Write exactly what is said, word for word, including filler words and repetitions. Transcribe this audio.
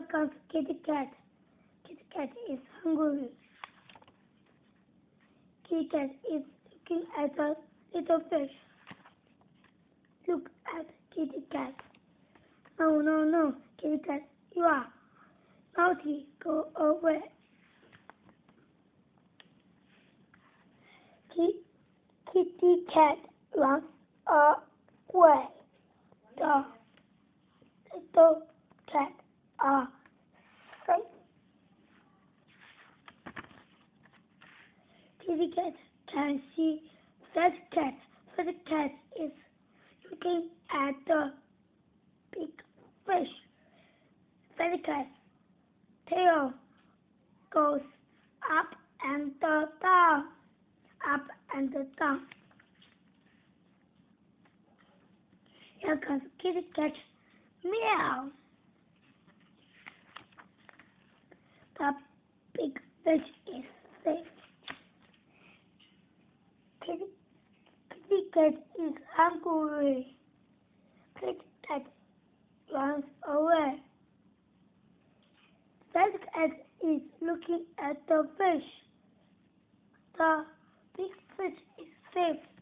comes Kitty Cat. Kitty Cat is hungry. Kitty Cat is looking at a little fish. Look at Kitty Cat. No, no, no, Kitty Cat, you are naughty. Go away. Kitty Cat runs away. The little cat are safe. Kitty Cat can see Fat Cat. Fat Cat is looking at the big fish. Fat Cat's tail goes up and down, up and down. Here comes Kitty Cat. Meow. The big fish is safe. Kitty, Kitty Cat is hungry. Kitty Cat runs away. Fat Cat is looking at the fish. The big fish is safe.